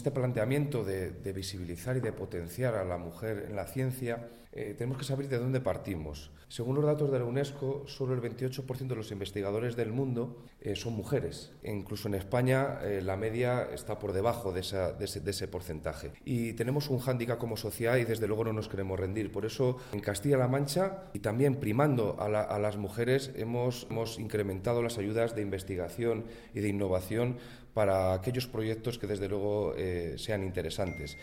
Este planteamiento de visibilizar y de potenciar a la mujer en la ciencia, tenemos que saber de dónde partimos. Según los datos de la UNESCO, solo el 28% de los investigadores del mundo son mujeres. Incluso en España la media está por debajo de ese porcentaje. Y tenemos un hándicap como sociedad y desde luego no nos queremos rendir. Por eso en Castilla-La Mancha y también primando a las mujeres hemos incrementado las ayudas de investigación y de innovación para aquellos proyectos que desde luego sean interesantes.